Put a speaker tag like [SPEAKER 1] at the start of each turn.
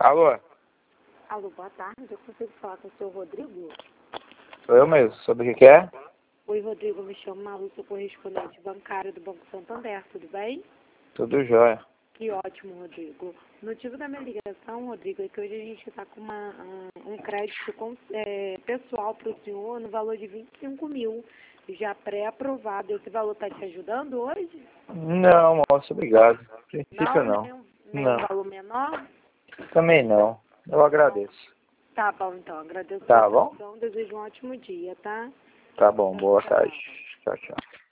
[SPEAKER 1] Alô?
[SPEAKER 2] Alô, boa tarde. Eu consigo falar com o senhor Rodrigo?
[SPEAKER 1] Sou eu mesmo. Sobre o que é?
[SPEAKER 2] Oi, Rodrigo. Me chamo Malu, sou correspondente bancário do Banco Santander. Tudo bem?
[SPEAKER 1] Tudo jóia.
[SPEAKER 2] Que ótimo, Rodrigo. O motivo da minha ligação, Rodrigo, é que hoje a gente está com um crédito pessoal para o senhor no valor de 25 mil, já pré-aprovado. Esse valor está te ajudando hoje?
[SPEAKER 1] Não, moço, obrigado. A princípio não.
[SPEAKER 2] Nem um
[SPEAKER 1] Não.
[SPEAKER 2] valor menor?
[SPEAKER 1] Também não. Eu agradeço.
[SPEAKER 2] Tá bom, então. Agradeço a
[SPEAKER 1] Tá
[SPEAKER 2] sua
[SPEAKER 1] bom?
[SPEAKER 2] atenção. Desejo um ótimo dia, tá?
[SPEAKER 1] Tá bom. Boa
[SPEAKER 2] Tchau,
[SPEAKER 1] tarde.
[SPEAKER 2] tchau.
[SPEAKER 1] Tchau, tchau.